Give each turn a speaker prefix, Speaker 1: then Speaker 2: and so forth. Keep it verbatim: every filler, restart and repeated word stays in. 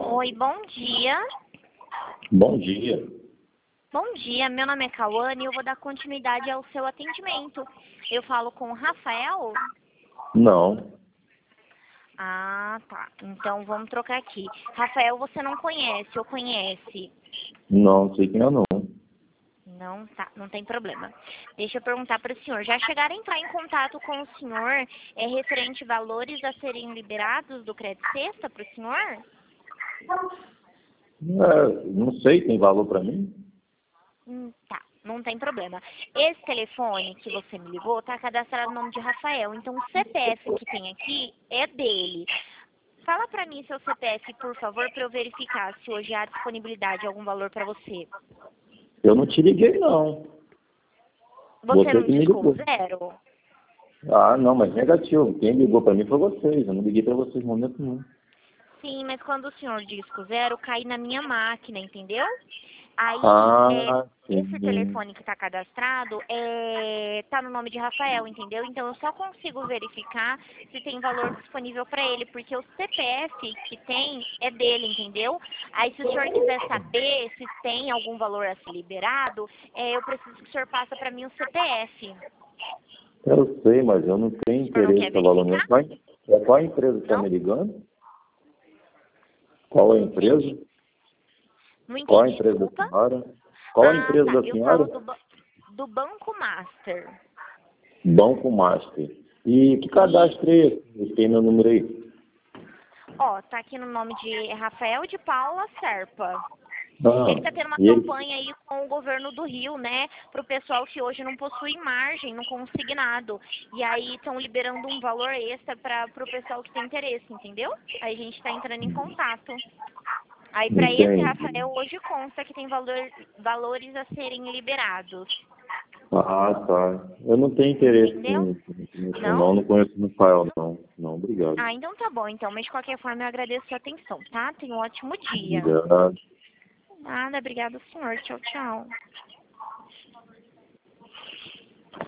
Speaker 1: Oi, bom dia.
Speaker 2: Bom dia.
Speaker 1: Bom dia, meu nome é Cauane e eu vou dar continuidade ao seu atendimento. Eu falo com o Rafael?
Speaker 2: Não.
Speaker 1: Ah, tá. Então vamos trocar aqui. Rafael, você não conhece ou conhece?
Speaker 2: Não sei quem é não.
Speaker 1: Não, tá, não tem problema. Deixa eu perguntar para o senhor. Já chegaram a entrar em contato com o senhor é, referente valores a serem liberados do crédito sexta para o senhor?
Speaker 2: É, não sei, tem valor para mim?
Speaker 1: Hum, tá, não tem problema. Esse telefone que você me ligou tá cadastrado no nome de Rafael, então o C P F que tem aqui é dele. Fala pra mim seu C P F, por favor, para eu verificar se hoje há disponibilidade de algum valor para você.
Speaker 2: Eu não te liguei, não.
Speaker 1: Você
Speaker 2: Você
Speaker 1: não
Speaker 2: que me
Speaker 1: discou
Speaker 2: ligou.
Speaker 1: zero?
Speaker 2: Ah, não, mas negativo. Quem ligou para mim foi vocês. Eu não liguei para vocês em momento nenhum.
Speaker 1: Sim, mas quando o senhor disco zero, cai na minha máquina, entendeu? Aí, é,
Speaker 2: Ah,
Speaker 1: esse
Speaker 2: sim.
Speaker 1: telefone que está cadastrado é, tá no nome de Rafael, entendeu? Então eu só consigo verificar se tem valor disponível para ele, porque o C P F que tem é dele, entendeu? Aí se o senhor quiser saber se tem algum valor a ser liberado, é, eu preciso que o senhor passe para mim o C P F.
Speaker 2: Eu sei, mas eu não tenho
Speaker 1: O senhor não quer
Speaker 2: interesse em valor nenhum.
Speaker 1: verificar?
Speaker 2: Qual, é, qual a empresa que está
Speaker 1: Não?
Speaker 2: me ligando? Qual a
Speaker 1: Não
Speaker 2: empresa?
Speaker 1: entendi. Não
Speaker 2: Qual a
Speaker 1: entendi,
Speaker 2: empresa da
Speaker 1: desculpa.
Speaker 2: senhora? Qual a
Speaker 1: Ah,
Speaker 2: empresa
Speaker 1: tá.
Speaker 2: da
Speaker 1: Eu
Speaker 2: senhora?
Speaker 1: falo do, ba- do Banco Master.
Speaker 2: Banco Master. E que
Speaker 1: E,
Speaker 2: cadastro é esse? Tem meu número aí?
Speaker 1: ó, tá aqui no nome de Rafael de Paula Serpa.
Speaker 2: Ah,
Speaker 1: Ele tá tendo uma
Speaker 2: e ele?
Speaker 1: campanha aí com o governo do Rio, né, pro pessoal que hoje não possui margem no consignado. E aí estão liberando um valor extra para pro pessoal que tem interesse, entendeu? Aí a gente tá entrando em contato. Aí para esse
Speaker 2: Entendi.
Speaker 1: Rafael hoje consta que tem valor, valores a serem liberados.
Speaker 2: Ah, tá. Eu não tenho interesse
Speaker 1: Entendeu?
Speaker 2: nisso, nisso
Speaker 1: Não?
Speaker 2: não. Não conheço o Rafael, não. Não, obrigado.
Speaker 1: Ah, então tá bom, então. Mas de qualquer forma eu agradeço a sua atenção, tá? Tenha um ótimo dia.
Speaker 2: Obrigado.
Speaker 1: Nada, obrigada, senhor. Tchau, tchau.